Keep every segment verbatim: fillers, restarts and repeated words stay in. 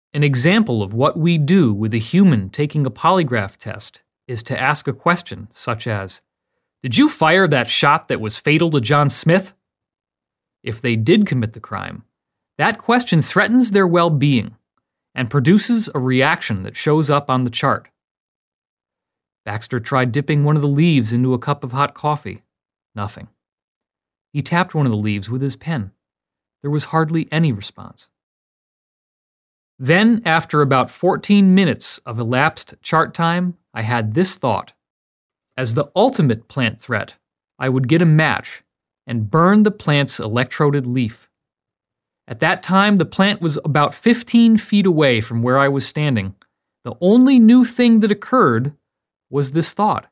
An example of what we do with a human taking a polygraph test is to ask a question such as, "Did you fire that shot that was fatal to John Smith?" If they did commit the crime, that question threatens their well-being and produces a reaction that shows up on the chart. Baxter tried dipping one of the leaves into a cup of hot coffee. Nothing. He tapped one of the leaves with his pen. There was hardly any response. Then, after about fourteen minutes of elapsed chart time, I had this thought. As the ultimate plant threat, I would get a match and burn the plant's electroded leaf. At that time, the plant was about fifteen feet away from where I was standing. The only new thing that occurred was this thought.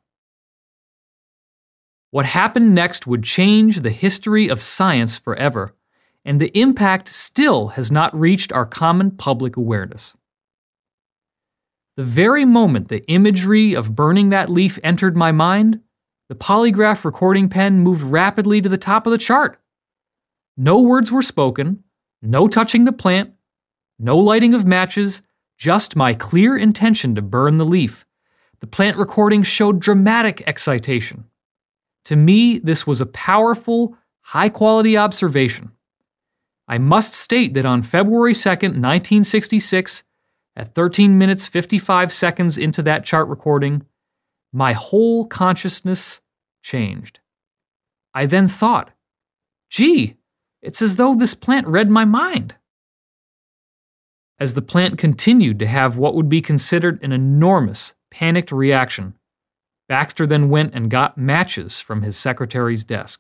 What happened next would change the history of science forever, and the impact still has not reached our common public awareness. The very moment the imagery of burning that leaf entered my mind, the polygraph recording pen moved rapidly to the top of the chart. No words were spoken, no touching the plant, no lighting of matches, just my clear intention to burn the leaf. The plant recording showed dramatic excitation. To me, this was a powerful, high-quality observation. I must state that on February second, nineteen sixty-six, at thirteen minutes fifty-five seconds into that chart recording, my whole consciousness changed. I then thought, gee, it's as though this plant read my mind. As the plant continued to have what would be considered an enormous, panicked reaction, Baxter then went and got matches from his secretary's desk.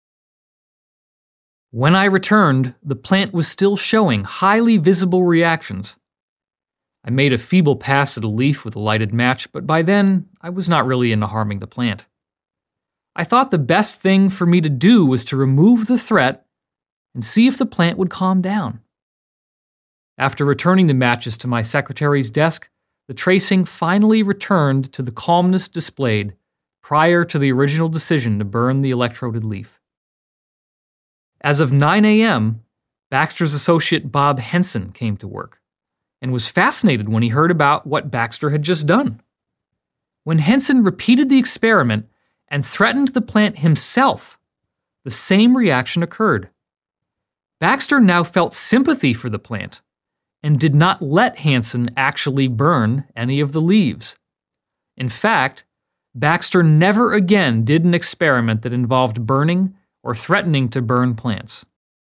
When I returned, the plant was still showing highly visible reactions. I made a feeble pass at a leaf with a lighted match, but by then, I was not really into harming the plant. I thought the best thing for me to do was to remove the threat and see if the plant would calm down. After returning the matches to my secretary's desk, the tracing finally returned to the calmness displayed prior to the original decision to burn the electroded leaf. As of nine a.m., Baxter's associate Bob Henson came to work and was fascinated when he heard about what Baxter had just done. When Henson repeated the experiment and threatened the plant himself, the same reaction occurred. Baxter now felt sympathy for the plant and did not let Henson actually burn any of the leaves. In fact, Baxter never again did an experiment that involved burning or threatening to burn plants.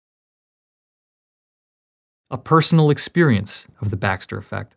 A personal experience of the Baxter effect.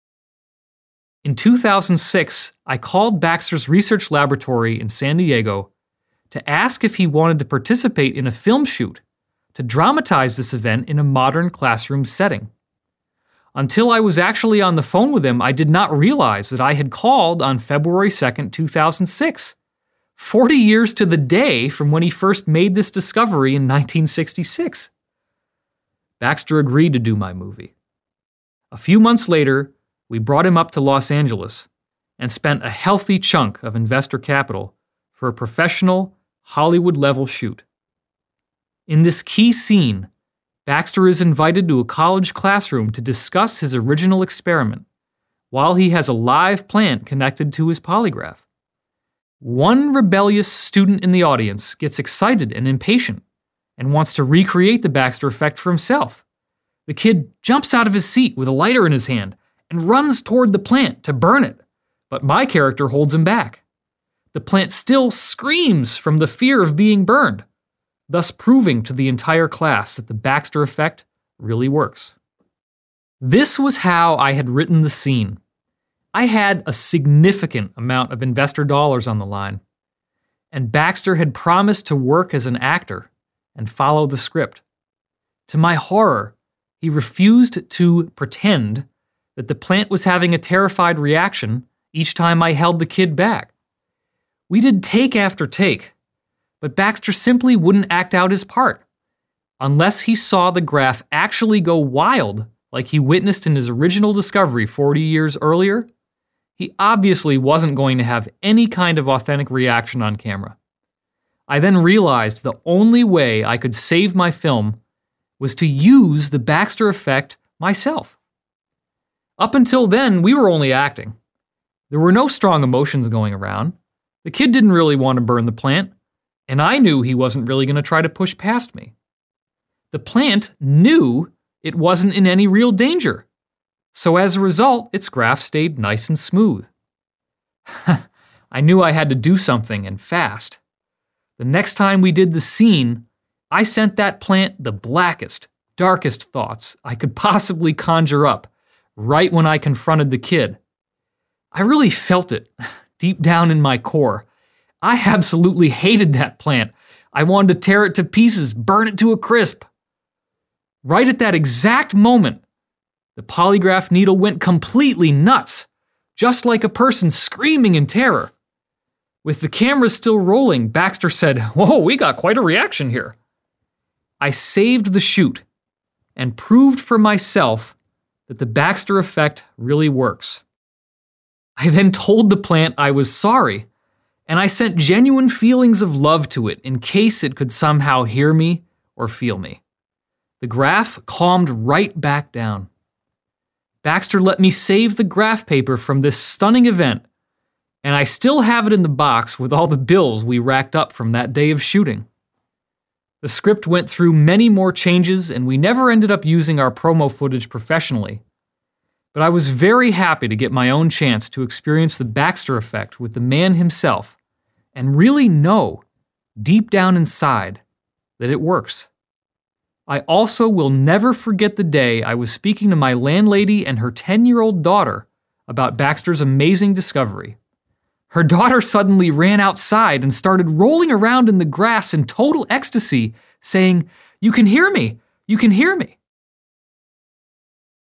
In two thousand six, I called Baxter's research laboratory in San Diego to ask if he wanted to participate in a film shoot to dramatize this event in a modern classroom setting. Until I was actually on the phone with him, I did not realize that I had called on February second, two thousand six, forty years to the day from when he first made this discovery in nineteen sixty-six. Baxter agreed to do my movie. A few months later, we brought him up to Los Angeles and spent a healthy chunk of investor capital for a professional, Hollywood-level shoot. In this key scene, Baxter is invited to a college classroom to discuss his original experiment, while he has a live plant connected to his polygraph. One rebellious student in the audience gets excited and impatient and wants to recreate the Baxter effect for himself. The kid jumps out of his seat with a lighter in his hand and runs toward the plant to burn it, but my character holds him back. The plant still screams from the fear of being burned, thus proving to the entire class that the Baxter effect really works. This was how I had written the scene. I had a significant amount of investor dollars on the line, and Baxter had promised to work as an actor and follow the script. To my horror, he refused to pretend that the plant was having a terrified reaction each time I held the kid back. We did take after take, but Baxter simply wouldn't act out his part. Unless he saw the graph actually go wild like he witnessed in his original discovery forty years earlier, he obviously wasn't going to have any kind of authentic reaction on camera. I then realized the only way I could save my film was to use the Baxter effect myself. Up until then, we were only acting. There were no strong emotions going around. The kid didn't really want to burn the plant, and I knew he wasn't really going to try to push past me. The plant knew it wasn't in any real danger, so as a result, its graph stayed nice and smooth. I knew I had to do something, and fast. The next time we did the scene, I sent that plant the blackest, darkest thoughts I could possibly conjure up right when I confronted the kid. I really felt it, deep down in my core. I absolutely hated that plant. I wanted to tear it to pieces, burn it to a crisp. Right at that exact moment, the polygraph needle went completely nuts, just like a person screaming in terror. With the camera still rolling, Baxter said, "Whoa, we got quite a reaction here." I saved the shoot and proved for myself that the Baxter effect really works. I then told the plant I was sorry, and I sent genuine feelings of love to it in case it could somehow hear me or feel me. The graph calmed right back down. Baxter let me save the graph paper from this stunning event, and I still have it in the box with all the bills we racked up from that day of shooting. The script went through many more changes, and we never ended up using our promo footage professionally. But I was very happy to get my own chance to experience the Baxter effect with the man himself and really know, deep down inside, that it works. I also will never forget the day I was speaking to my landlady and her ten-year-old daughter about Baxter's amazing discovery. Her daughter suddenly ran outside and started rolling around in the grass in total ecstasy, saying, "You can hear me! You can hear me!"